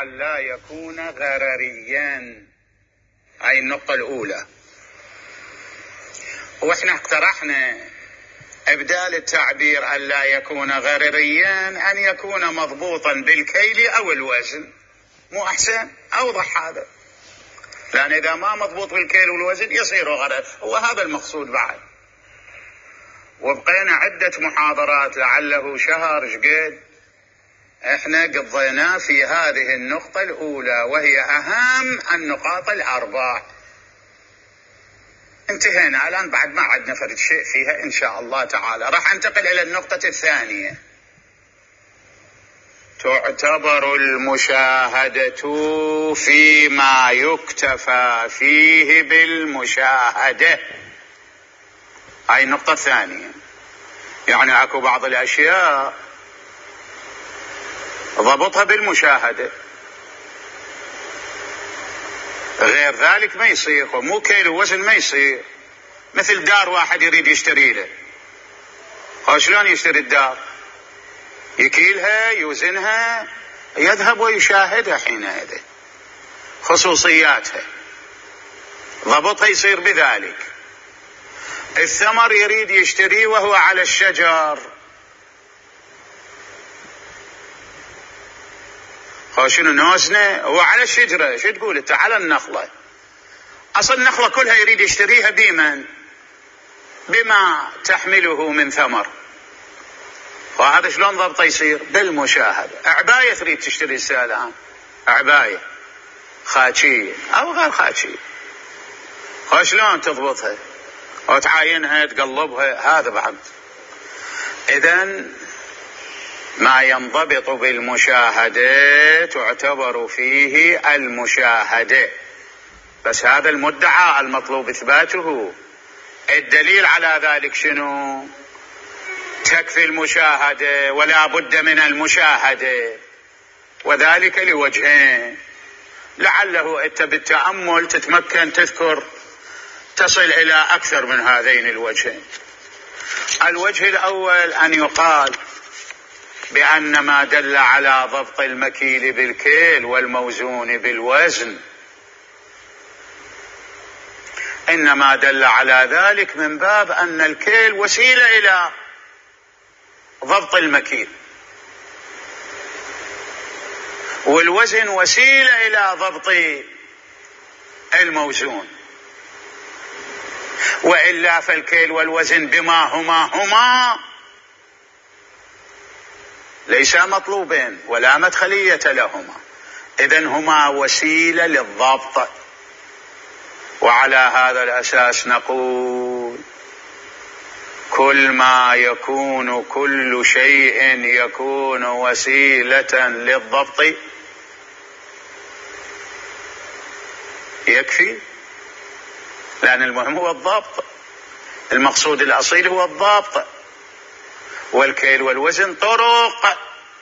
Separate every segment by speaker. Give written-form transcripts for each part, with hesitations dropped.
Speaker 1: ألا يكون غرريا، هاي النقطة الأولى. وإحنا اقترحنا إبدال التعبير ألا يكون غرريا أن يكون مضبوطا بالكيل أو الوزن، مو أحسن؟ أوضح هذا، لأن إذا ما مضبوط بالكيل والوزن يصير غرر، هو هذا المقصود بعد. وبقينا عدة محاضرات لعله شهر شقد احنا قضينا في هذه النقطة الأولى، وهي أهم النقاط الأربع. انتهينا الآن، بعد ما عدنا فرد شيء فيها إن شاء الله تعالى. راح انتقل إلى النقطة الثانية. تعتبر المشاهدة فيما يكتفى فيه بالمشاهدة، هاي النقطة الثانية. يعني اكو بعض الأشياء ضبطها بالمشاهدة، غير ذلك ما يصير، ومو كيل ووزن ما يصير. مثل دار واحد يريد يشتري له، شلون يشتري الدار؟ يكيلها، يوزنها، يذهب ويشاهدها، حينئذ خصوصياتها ضبطها يصير بذلك. الثمر يريد يشتريه وهو على الشجر، شنو نوزنه؟ هو على الشجرة، شو تقول انت؟ على النخلة. اصل النخلة كلها يريد يشتريها بمن؟ بما تحمله من ثمر. وهذا شلون ضبطه يصير؟ بالمشاهدة. عباية تريد تشتري الآن، عباية خاتشية او غير خاتشية، شلون تضبطها وتعاينها تقلبها؟ هذا بعد. إذن ما ينضبط بالمشاهدة تعتبر فيه المشاهدة، بس هذا المدعى المطلوب إثباته. الدليل على ذلك شنو؟ تكفي المشاهدة ولا بد من المشاهدة، وذلك لوجهين، لعله أنت بالتأمل تتمكن تذكر تصل إلى أكثر من هذين الوجهين. الوجه الأول أن يقال بأن ما دل على ضبط المكيل بالكيل والموزون بالوزن إنما دل على ذلك من باب أن الكيل وسيلة إلى ضبط المكيل، والوزن وسيلة إلى ضبط الموزون، وإلا فالكيل والوزن بما هما ليس مطلوبين ولا مدخلية لهما، إذن هما وسيلة للضبط. وعلى هذا الأساس نقول كل شيء يكون وسيلة للضبط يكفي، لأن المهم هو الضبط، المقصود الأصيل هو الضبط، والكيل والوزن طرق.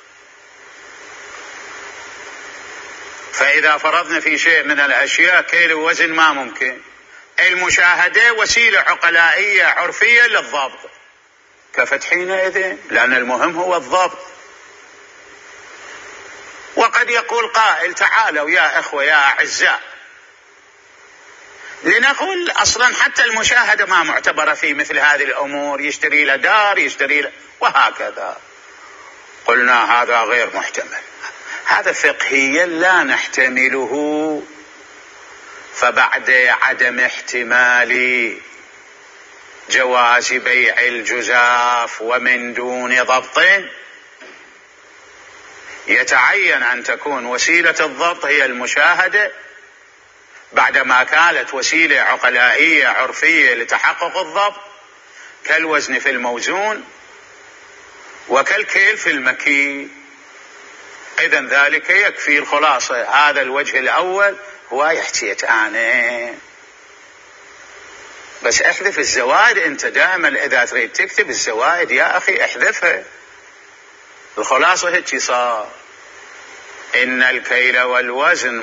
Speaker 1: فإذا فرضنا في شيء من الأشياء كيل ووزن ما ممكن، المشاهدة وسيلة عقلائية عرفية للضبط، كفت حينئذ، لأن المهم هو الضبط. وقد يقول قائل تعالوا يا إخوة يا أعزاء، لنقول أصلا حتى المشاهدة ما معتبرة في مثل هذه الأمور، يشتري له دار، يشتري له وهكذا. قلنا هذا غير محتمل، هذا فقهيا لا نحتمله. فبعد عدم احتمال جواز بيع الجزاف ومن دون ضبط، يتعين أن تكون وسيلة الضبط هي المشاهدة، بعدما كانت وسيلة عقلائية عرفية لتحقق الضبط، كالوزن في الموزون وكالكيل في المكيل. إذن ذلك يكفي. الخلاصة هذا الوجه الأول هو يحتيت أنا بس احذف الزوائد. انت دائما اذا تريد تكتب الزوائد يا اخي احذفها. الخلاصة هيك صار، ان الكيل والوزن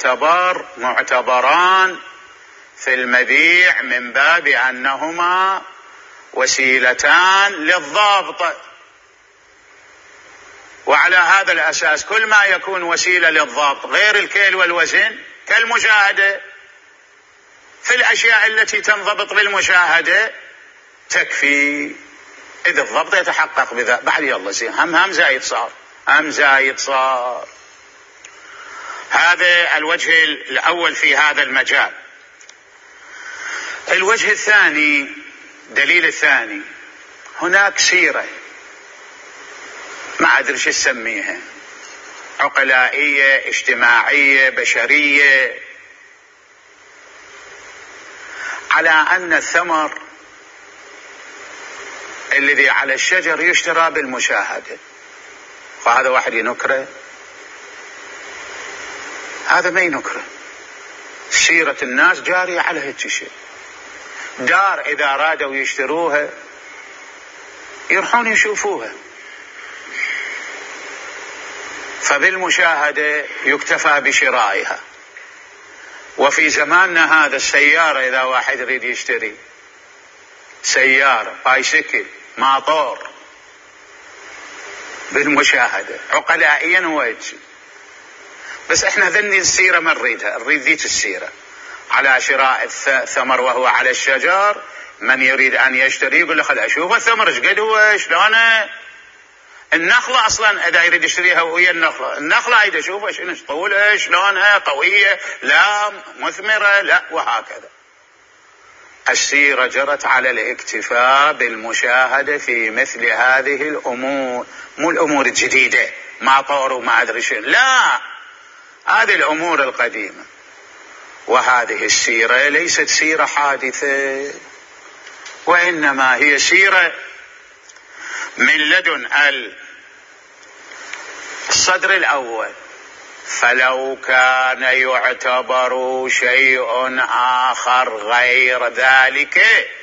Speaker 1: معتبران في المبيع من باب انهما وسيلتان للضابط. وعلى هذا الأساس كل ما يكون وسيلة للضبط غير الكيل والوزن كالمشاهدة في الأشياء التي تنضبط بالمشاهدة تكفي، إذا الضبط يتحقق بذا. بعد يلا زين هم زايد صار. هذا الوجه الأول في هذا المجال. الوجه الثاني، دليل الثاني، هناك سيرة ما أدري شو اسميها، عقلائية، اجتماعية، بشرية، على أن الثمر الذي على الشجر يشترى بالمشاهدة. فهذا واحد ينكره؟ هذا ما ينكره. سيرة الناس جارية على هيك شيء. دار إذا أرادوا يشتروها يروحون يشوفوها، فبالمشاهدة يكتفى بشرائها. وفي زماننا هذا السيارة، إذا واحد يريد يشتري سيارة، بايسكل، ماطور، بالمشاهدة عقلائيا هو يجي. بس احنا ذني السيرة ما نريدها، نريد ذيك السيرة على شراء الثمر وهو على الشجر. من يريد أن يشتري يقول له خل أشوف الثمر ايش قد هو شلونه. النخلة أصلا إذا يريد يشتريها وهي النخلة يريد أشوفها ايش طولها، شلونها، قوية لا، مثمرة لا، وهكذا. السيرة جرت على الاكتفاء بالمشاهدة في مثل هذه الأمور، مو الأمور الجديدة ما طور وما أدري شيء، لا، هذه الأمور القديمة. وهذه السيرة ليست سيرة حادثة، وإنما هي سيرة من لدن الصدر الأول. فلو كان يعتبر شيء آخر غير ذلك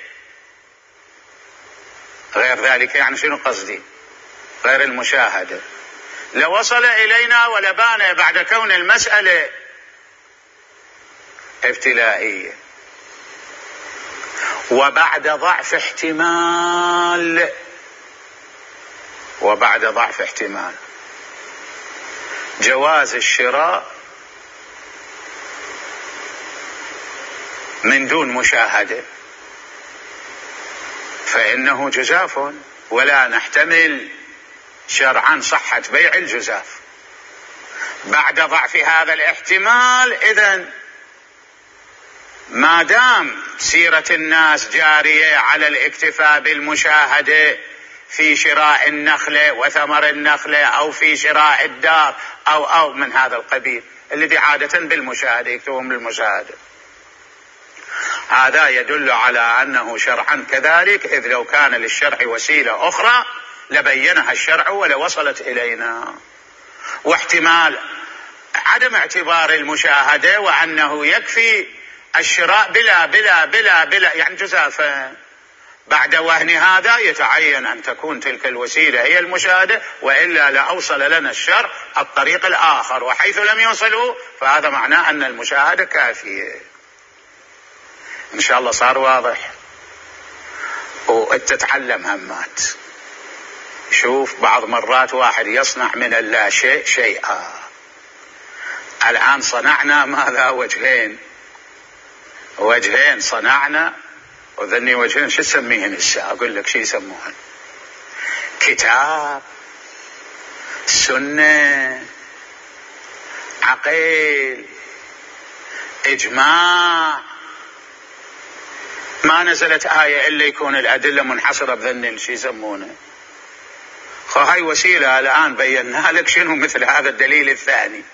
Speaker 1: يعني شنو قصدي؟ غير المشاهدة، لوصل إلينا ولبان بعد كون المسألة ابتلائية وبعد ضعف احتمال جواز الشراء من دون مشاهدة، فإنه جزاف، ولا نحتمل شرعا صحة بيع الجزاف بعد ضعف هذا الاحتمال. إذن ما دام سيرة الناس جارية على الاكتفاء بالمشاهدة في شراء النخلة وثمر النخلة أو في شراء الدار أو من هذا القبيل الذي عادة بالمشاهدة يكتبون بالمشاهدة، هذا يدل على أنه شرعا كذلك، إذ لو كان للشرع وسيلة أخرى لبينها الشرع ولوصلت إلينا. واحتمال عدم اعتبار المشاهدة وأنه يكفي الشراء بلا يعني جزافا، بعد وهن هذا يتعين أن تكون تلك الوسيلة هي المشاهدة، وإلا لأوصل لنا الشرع الطريق الآخر، وحيث لم يوصلوا فهذا معناه أن المشاهدة كافية. إن شاء الله صار واضح. وتتعلم همات. شوف بعض مرات واحد يصنع من اللا شيء شيئا. الآن صنعنا ماذا؟ وجهين صنعنا، وذني وجهين شو تسميهن هسه؟ أقول لك شو يسموهن: كتاب، سنة، عقل، إجماع. ما نزلت آية إلا يكون الأدلة منحصرة بذنين شو يسمونه. هاي وسيلة الآن بينا لك شنو مثل هذا الدليل الثاني.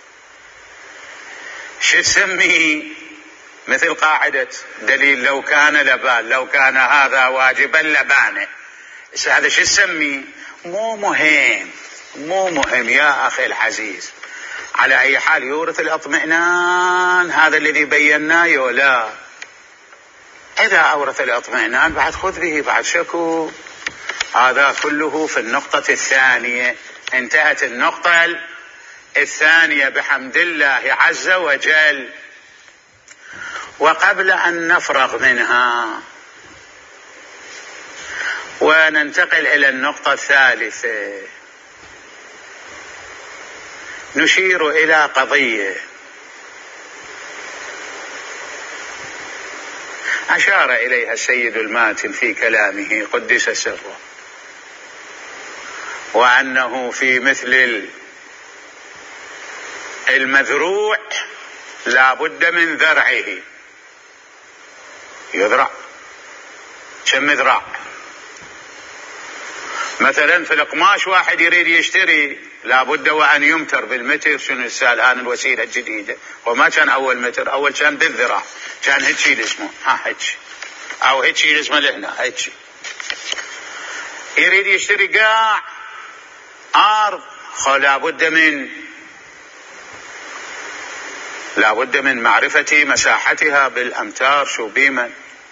Speaker 1: شو تسميه؟ مثل قاعدة دليل لو كان لبان، لو كان هذا واجبا لبانه. هذا شو تسميه؟ مو مهم يا أخي العزيز. على أي حال يورث الاطمئنان هذا الذي بيناه ولا؟ إذا أورث الاطمئنان بعد خذ به، بعد شكو. هذا كله في النقطة الثانية. انتهت النقطة الثانية بحمد الله عز وجل. وقبل أن نفرغ منها وننتقل إلى النقطة الثالثة، نشير إلى قضية أشار إليها السيد الماتن في كلامه قدس سره، وأنه في مثل المذروع لا بد من ذرعه، يذرع. كم ذراع؟ مثلا في القماش واحد يريد يشتري لا بد وأن يمتر بالمتر. شنو الآن الوسيلة الجديدة؟ وما كان أول متر، أول كان بالذراع، كان هيك اسمه هيك، أو هيك اسمه لهنا هيك. يريد يشتري قاع أرض لا بد من معرفة مساحتها بالأمتار شو بيمن،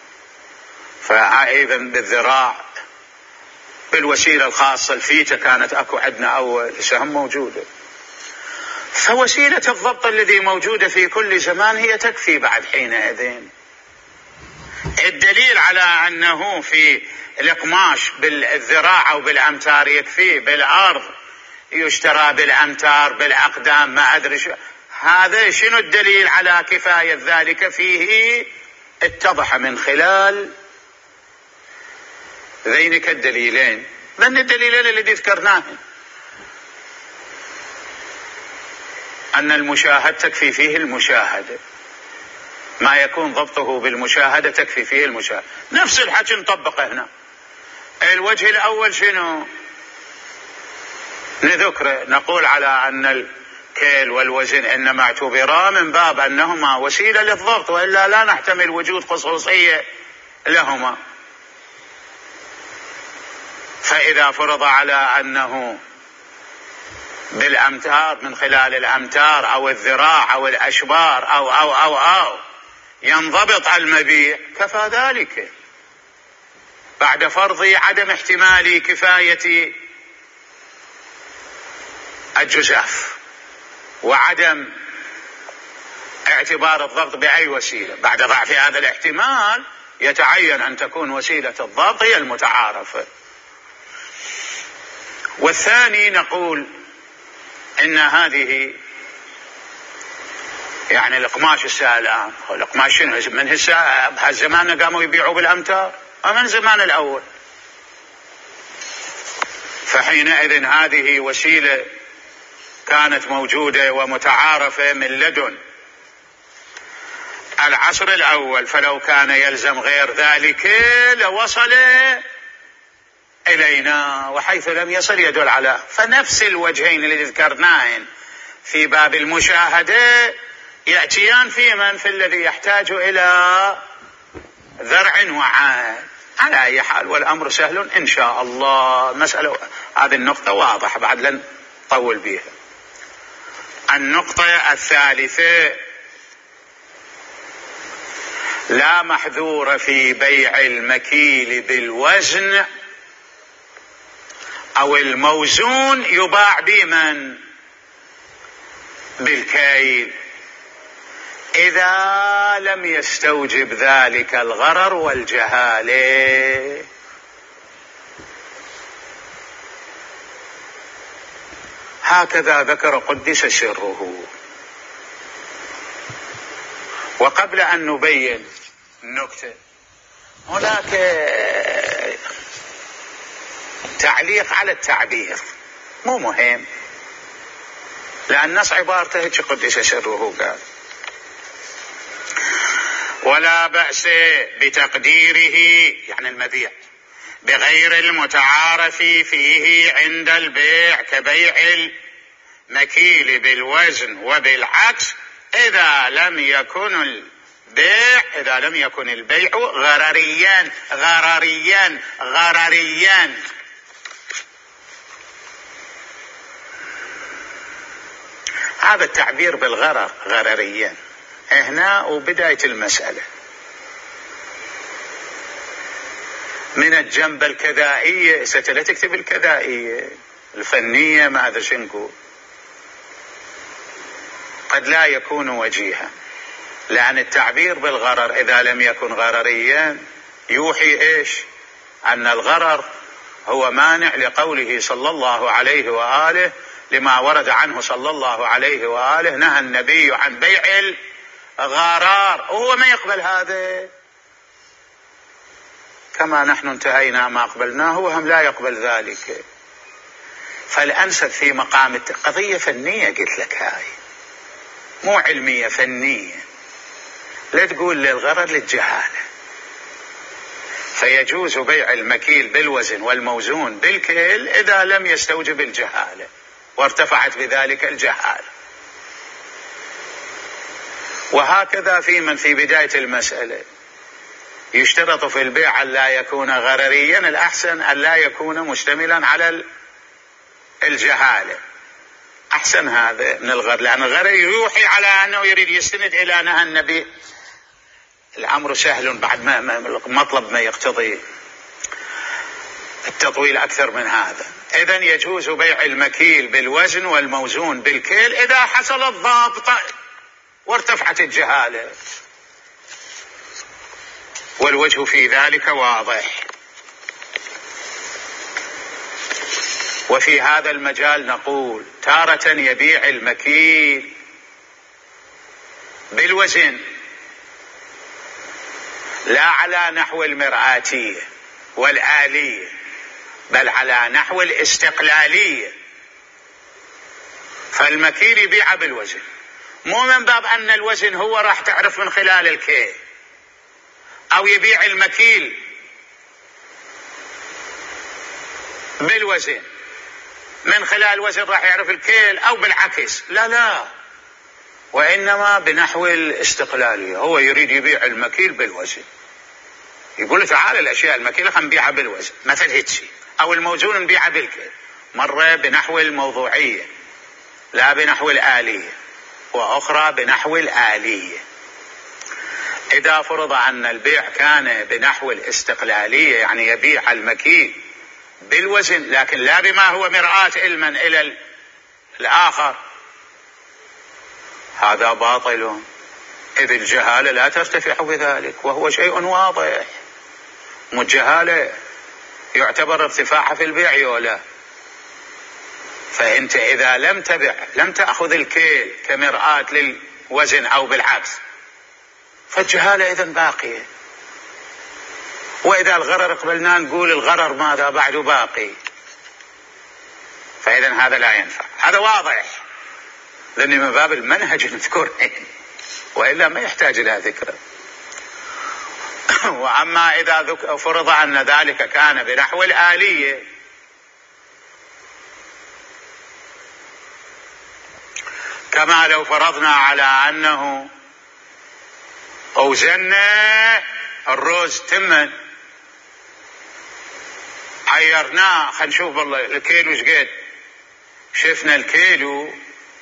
Speaker 1: فأيضا بالذراع، بالوسيلة الخاصة الفيتة كانت أكو عندنا أول، هم موجودة. فوسيلة الضبط الذي موجودة في كل زمان هي تكفي بعد حينئذ. الدليل على أنه في القماش بالذراع أو بالأمتار يكفي، بالأرض يشترى بالأمتار بالأقدام ما أدري شو، هذا شنو الدليل على كفاية ذلك فيه؟ اتضح من خلال ذينك الدليلين، من الدليلين الذي ذكرناهم، أن المشاهد تكفي فيه المشاهدة، ما يكون ضبطه بالمشاهدة تكفي فيه المشاهدة. نفس الحكي نطبقه هنا. الوجه الأول شنو نذكره؟ نقول على أن الكيل والوزن إنما اعتبرا من باب أنهما وسيلة للضبط، وإلا لا نحتمل وجود خصوصية لهما. فإذا فرض على أنه بالأمتار من خلال الأمتار أو الذراع أو الأشبار أو ينضبط المبيع، كفى ذلك بعد فرض عدم احتمال كفاية الجزاف وعدم اعتبار الضبط بأي وسيلة. بعد ضعف هذا الاحتمال يتعين أن تكون وسيلة الضبط هي المتعارفة. والثاني نقول إن هذه يعني القماش الآن، القماش من هالزمان قاموا يبيعوا بالأمتار ومن زمان الأول، فحينئذ هذه وسيلة كانت موجودة ومتعارفة من لدن العصر الأول، فلو كان يلزم غير ذلك لوصل إلينا، وحيث لم يصل يدل على. فنفس الوجهين اللي ذكرناهن في باب المشاهدة يأتيان في الذي يحتاج إلى ذرع وعين. على أي حال والأمر سهل إن شاء الله. مسألة هذه النقطة واضحة بعد لن نطول بها. النقطة الثالثة: لا محذور في بيع المكيل بالوزن أو الموزون يباع بمن؟ بالكيل، إذا لم يستوجب ذلك الغرر والجهالة. هكذا ذكر قدس سره. وقبل أن نبين النكتة هناك تعليق على التعبير، مو مهم، لأن نص عبارته هيك قدس سره قال: ولا بأس بتقديره، يعني المبيع، بغير المتعارف فيه عند البيع كبيع المكيل بالوزن وبالعكس، إذا لم يكن البيع غرريا. هذا التعبير بالغرر غرريا هنا وبداية المسألة من الجنب الكذائية. لا تكتب الكذائية الفنية، ما أدري شو نقول، قد لا يكون وجيها، لأن التعبير بالغرر إذا لم يكن غرريا يوحي إيش؟ أن الغرر هو مانع لقوله صلى الله عليه وآله: لما ورد عنه صلى الله عليه وآله نهى النبي عن بيع الغرار، وهو ما يقبل هذا كما نحن انتهينا ما قبلناه وهم لا يقبل ذلك. فالأنسب في مقام قضية فنية، قلت لك هاي مو علمية، فنية، لا تقول للغرر للجهالة. فيجوز بيع المكيل بالوزن والموزون بالكيل إذا لم يستوجب الجهالة وارتفعت بذلك الجهالة. وهكذا في من في بداية المسألة يشترط في البيع أن لا يكون غرريا، الأحسن أن لا يكون مشتملا على الجهالة، أحسن هذا من الغرر، لأن الغرر يوحي على أنه يريد يستند إلى نهى النبي. الأمر سهل بعد ما مطلب ما يقتضي التطويل أكثر من هذا. إذن يجوز بيع المكيل بالوزن والموزون بالكيل إذا حصل الضابط وارتفعت الجهالة، والوجه في ذلك واضح. وفي هذا المجال نقول تارة يبيع المكيل بالوزن لا على نحو المرآتية والآلية، بل على نحو الاستقلالية. فالمكيل يبيع بالوزن، مو من باب أن الوزن هو راح تعرف من خلال الكيل، أو يبيع المكيل بالوزن من خلال الوزن راح يعرف الكيل، أو بالعكس، لا، وإنما بنحو الاستقلالية. هو يريد يبيع المكيل بالوزن، يقول تعال الأشياء المكيلة خلينا نبيعها بالوزن مثل هيتشي، أو الموزون نبيعها بالكيل، مرة بنحو الموضوعية لا بنحو الآلية، وأخرى بنحو الآلية. إذا فرض أن البيع كان بنحو الاستقلالية، يعني يبيع المكيل بالوزن لكن لا بما هو مرآة علما إلى الآخر، هذا باطل، إذ الجهالة لا ترتفع بذلك، وهو شيء واضح. والجهالة يعتبر ارتفاعها في البيع ولا؟ فأنت إذا لم تأخذ الكيل كمرآة للوزن أو بالعكس، فالجهالة إذن باقية. وإذا الغرر قبلنا نقول الغرر ماذا بعد باقي، فإذن هذا لا ينفع، هذا واضح، لأن من باب المنهج نذكره، وإلا ما يحتاج إلى ذكر. وأما إذا فرض أن ذلك كان بنحو الآلية، كما لو فرضنا على أنه أوزنا الرز تمن، عيرناه، خلينا نشوف والله الكيلو ايش قد، شفنا الكيلو،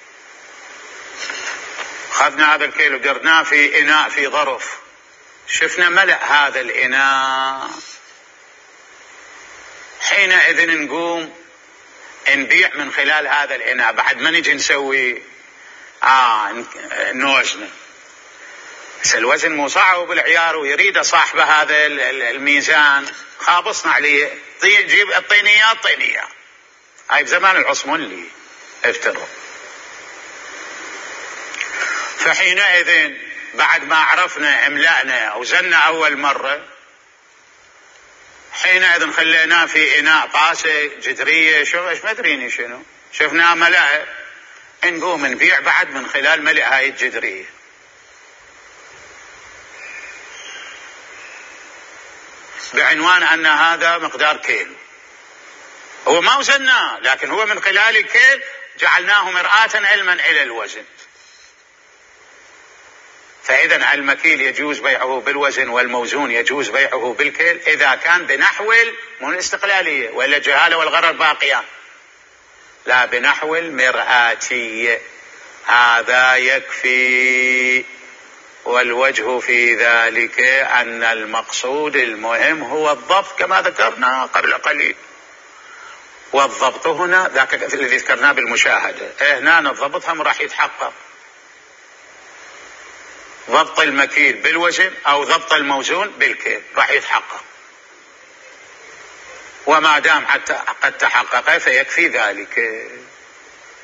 Speaker 1: خذنا هذا الكيلو درناه في إناء في ظرف، شفنا ملأ هذا الإناء، حينئذ نقوم نبيع من خلال هذا الإناء، بعد ما نجي نسوي نوزنه. بس الوزن مو صعب بالعيار، ويريد صاحب هذا الميزان خابصنا عليه، جيب الطينيات هاي بزمان العصمون اللي افتروا. فحينئذ بعد ما عرفنا املأنا أو زلنا أول مرة، حينئذ خليناه في إناء طاسة جدرية، شوف ايش مدريني شنو، شفناه ملأ، نقوم نبيع بعد من خلال ملء هاي الجدرية. بعنوان أن هذا مقدار كيلو، هو ما وزناه، لكن هو من خلال الكيل جعلناه مرآة علما إلى الوزن. فإذا المكيل يجوز بيعه بالوزن، والموزون يجوز بيعه بالكيل إذا كان بنحو من الاستقلالية، وإلا الجهالة والغرر باقيان، لا بنحو المرآتية، هذا يكفي. والوجه في ذلك أن المقصود المهم هو الضبط كما ذكرنا قبل قليل، والضبط هنا ذاك الذي ذكرناه بالمشاهدة، هنا الضبط هم راح يتحقق، ضبط المكيل بالوزن أو ضبط الموزون بالكيل راح يتحقق، وما دام قد تحقق فيكفي ذلك.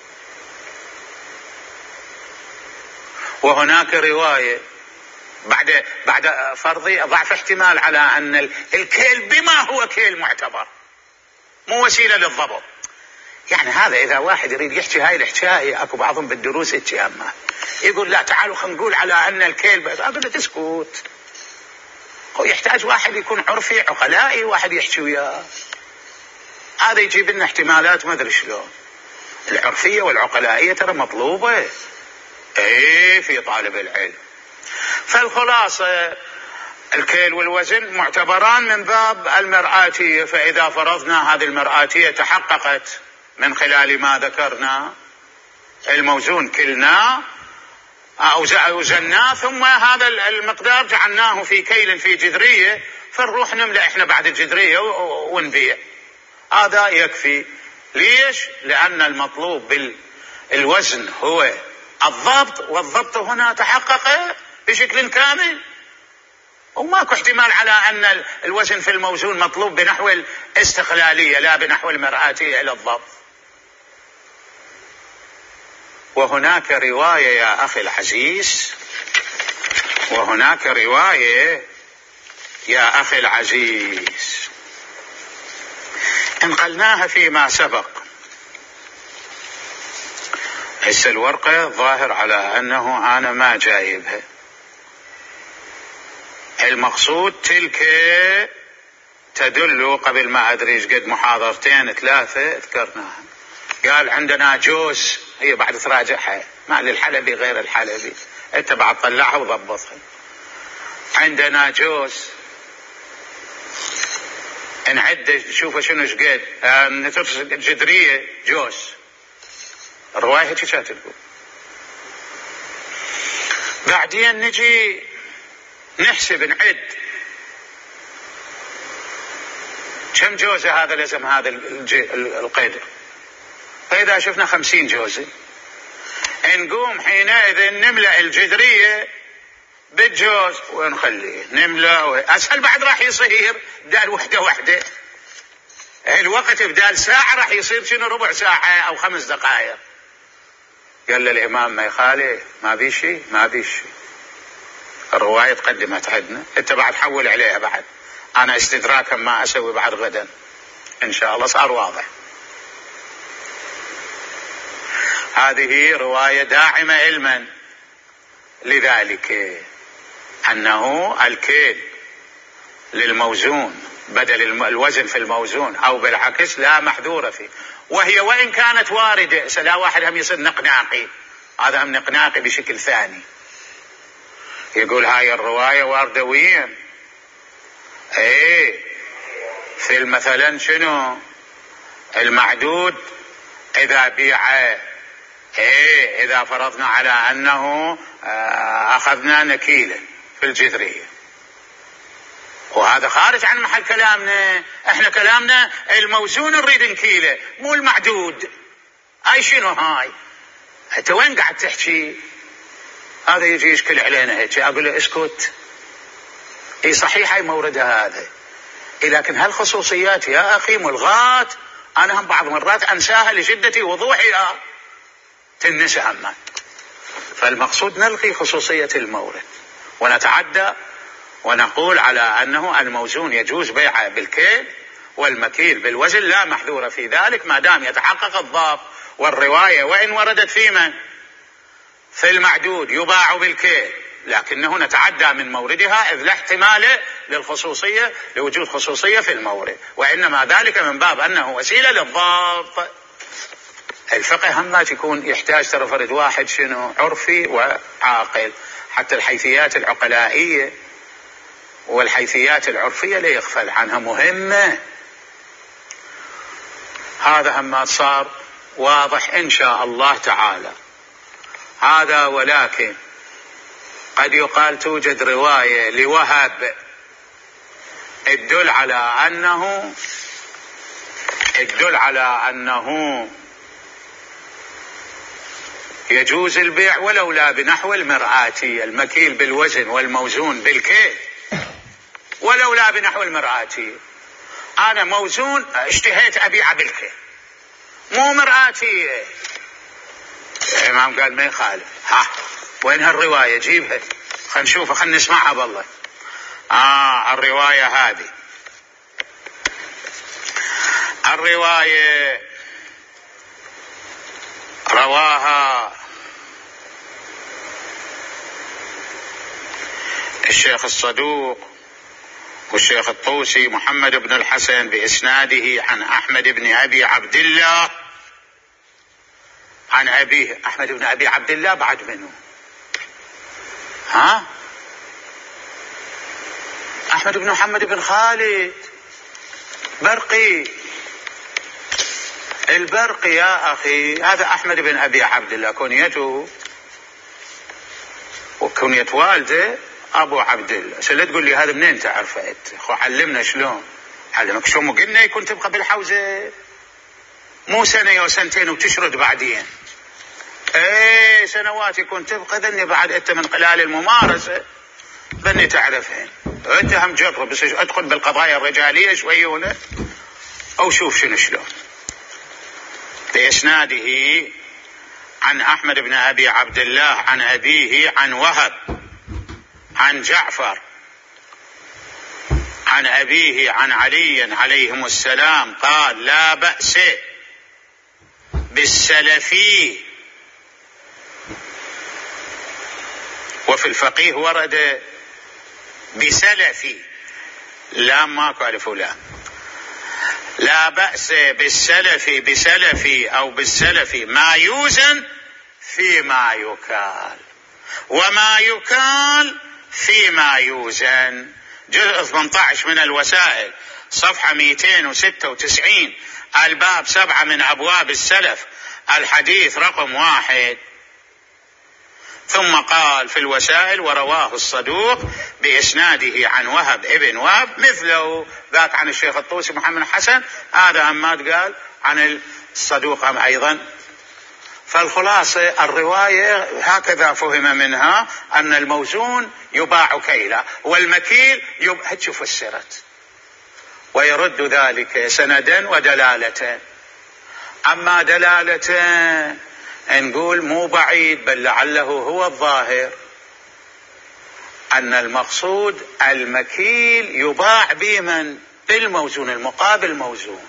Speaker 1: وهناك رواية بعد فرض ضعف احتمال على أن الكيل بما هو كيل معتبر مو وسيلة للضبط. يعني هذا إذا واحد يريد يحكي هاي الحكاية، أكو بعضهم بالدروس التامة يقول لا تعالوا خلينا نقول على أن الكيل بس، أقول له تسكت، يحتاج واحد يكون عرفي عقلائي واحد يحكي وياه. هذا يجيب لنا احتمالات ما أدري شلون. العرفية والعقلائية ترى مطلوبة في طالب العلم. فالخلاصة الكيل والوزن معتبران من باب المرآتية، فإذا فرضنا هذه المرآتية تحققت من خلال ما ذكرنا، الموزون كلنا أو وزناه ثم هذا المقدار جعلناه في كيل في جذرية، فنروح نملأ احنا بعد الجذرية ونبيع، هذا يكفي. ليش؟ لأن المطلوب بالوزن هو الضبط، والضبط هنا تحقق بشكل كامل، وماكو احتمال على أن الوزن في الموزون مطلوب بنحو الاستقلالية لا بنحو المرآتية إلى الضبط. وهناك رواية يا أخي العزيز، وهناك رواية يا أخي العزيز انقلناها فيما سبق. هسه الورقة ظاهر على أنه أنا ما جايبها. المقصود تلك تدل قبل ما أدري ايش قد محاضرتين 3 ذكرناها. قال عندنا جوز، هي بعد تراجعها ما للحلبي غير الحلبي، انت بعد طلعها وضبطها. عندنا جوز نعد شوف شنو ايش قد جذرية جوز، الرواية هيك كانت تقول. بعدين نجي نحسب نعد كم جوزة هذا لازم هذا القيد. فإذا شفنا 50 جوزة نقوم حينئذ نملأ الجذرية بالجوز ونخليه نملأ. أسهل بعد راح يصير بدال وحدة الوقت بدال ساعة راح يصير شنو ربع ساعة أو 5 دقائق. قال للإمام ما يخالف، ما بي شيء الرواية تقدمت عندنا، انت بعد حول عليها بعد، انا استدراكا ما اسوي بعد غدا ان شاء الله صار واضح. هذه رواية داعمة علما، لذلك انه الكيل للموزون بدل الوزن في الموزون او بالعكس لا محذور فيه. وهي وان كانت واردة، لا واحد هم يصير نقناقي، هذا هم نقناقي بشكل ثاني، يقول هاي الرواية واردة وين في مثلا شنو المعدود إذا بيع إذا فرضنا على أنه أخذنا نكيلا في الجذرية، وهذا خارج عن محل كلامنا. احنا كلامنا الموزون نريد نكيله مو المعدود. اي شنو هاي؟ انت وين قاعد تحكي؟ هذا يجي يشكل علينا هيك، اقول له اسكت. اي صحيح هاي موردها هذا، لكن هالخصوصيات يا اخي ملغاة، انا هم بعض مرات انساها لشدة وضوحها، تنسى هما. فالمقصود نلغي خصوصية المورد ونتعدى ونقول على انه الموزون يجوز بيعه بالكيل والمكيل بالوزن لا محذور في ذلك ما دام يتحقق الضبط. والرواية وإن وردت في المعدود يباع بالكيل، لكنه نتعدى من موردها إذ لا احتمال للخصوصية لوجود خصوصية في المورد، وإنما ذلك من باب أنه وسيلة للضبط. الفقه هم يكون يحتاج ترى فرد واحد شنو عرفي وعاقل، حتى الحيثيات العقلائية والحيثيات العرفية لا يغفل عنها، مهمة. هذا هم صار واضح إن شاء الله تعالى هذا. ولكن قد يقال توجد رواية لوهب الدل على أنه يجوز البيع ولو لا بنحو المرآتي، المكيل بالوزن والموزون بالكيل ولو لا بنحو المرآتي. أنا موزون اشتهيت أبيع بالكيل مو مرآتي. الإمام قال ما يخالف، وين هالرواية؟ جيبها خلينا نشوفها، خلينا نسمعها بالله. الرواية هذه، الرواية رواها الشيخ الصدوق والشيخ الطوسي محمد بن الحسن بإسناده عن أحمد بن أبي عبد الله عن أبيه. أحمد بن أبي عبد الله بعد منه؟ أحمد بن محمد بن خالد برقي، البرقي يا أخي، هذا أحمد بن أبي عبد الله كنيته وكنية والده أبو عبد الله. لا تقول لي هذا منين تعرفه؟ أخو علمنا شلون، علمك شلون قلنا يكون تبقى بالحوزة مو سنة أو سنتين وتشرد بعدين، سنوات يكون تبقى. ذني بعد أنت من خلال الممارسة ذني تعرفين. أنت هم جرب بس أدخل بالقضايا الرجالية شوي هنا أو شوف شلون. بإسناده عن أحمد بن أبي عبد الله عن أبيه عن وهب عن جعفر عن أبيه عن علي عليهم السلام قال: لا بأس بالسلفي. وفي الفقيه ورد بسلفي، لا ماكو ألف ولام. لا بأس بالسلفي بسلفي أو بالسلفي ما يوزن فيما يكال، وما يكال فيما يوزن. جزء 18 من الوسائل صفحة 296 الباب 7 من أبواب السلف الحديث رقم 1. ثم قال في الوسائل: ورواه الصدوق بإسناده عن وهب ابن وهب مثله. ذاك عن الشيخ الطوسي محمد حسن، هذا عماد قال عن الصدوق أيضا. فالخلاصة الرواية هكذا فهم منها أن الموزون يباع كيلا والمكيل هتشوف فسرت، ويرد ذلك سندا ودلالة. أما دلالة نقول مو بعيد، بل لعله هو الظاهر أن المقصود المكيل يباع بمن؟ بالموزون، المقابل موزون،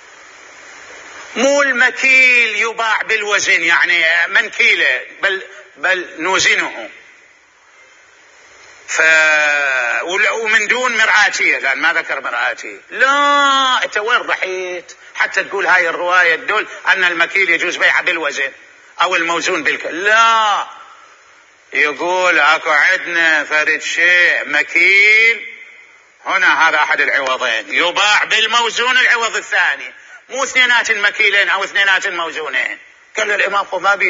Speaker 1: مو المكيل يباع بالوزن، يعني من كيله بل نوزنه ومن دون مرآتية، لأن ما ذكر مرآتية. لا، أنت وين رحيت حتى تقول هاي الرواية تدل أن المكيل يجوز بيعه بالوزن أو الموزون لا، يقول أكو عندنا فرد شيء مكيل هنا، هذا أحد العوضين، يباع بالموزون العوض الثاني، مو اثنينات مكيلين أو اثنينات موزونين. قال الإمام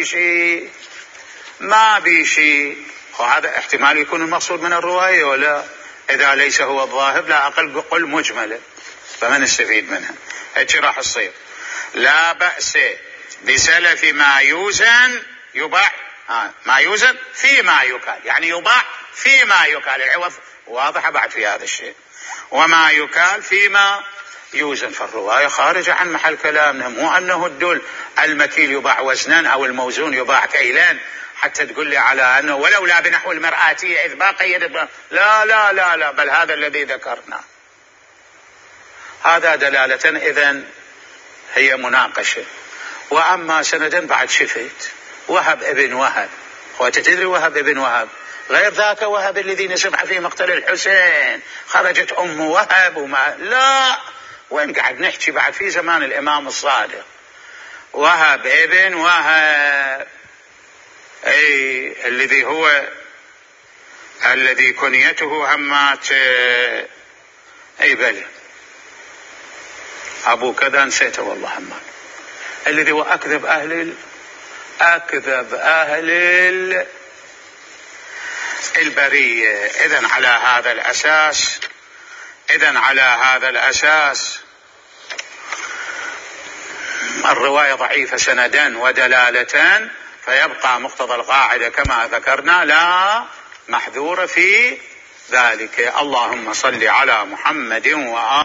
Speaker 1: ما بيشي. وهذا احتمال يكون المقصود من الرواية، ولا إذا ليس هو الظاهر لا أقل قل مجملة، فما نستفيد منها. هيك راح تصير. لا بأس بسلف ما يوزن يباع، ما يوزن فيما يكال، يعني يباع فيما يكال، العوض واضحة بعد في هذا الشيء. وما يكال فيما يوزن. فالرواية خارجة عن محل كلامنا، مو أنه الدل المكيل يباع وزنا أو الموزون يباع كيلان حتى تقول لي على أنه ولولا بنحو المرآتية إذ باقي لا لا لا لا، بل هذا الذي ذكرنا هذا دلالة. إذن هي مناقشة. وأما سندا بعد شفت وهب ابن وهب، وتدري وهب ابن وهب غير ذاك وهب الذي نسمع في مقتل الحسين خرجت أم وهب وما لا، وين قاعد نحكي بعد في زمان الإمام الصادق. وهب ابن وهب الذي هو الذي كنيته همات بلى أبو كذا نسيته والله همات، الذي هو أكذب أهل البرية. إذن على هذا الأساس الرواية ضعيفة سندا ودلالة، فيبقى مقتضى القاعدة كما ذكرنا لا محذور في ذلك. اللهم صل على محمد وآله.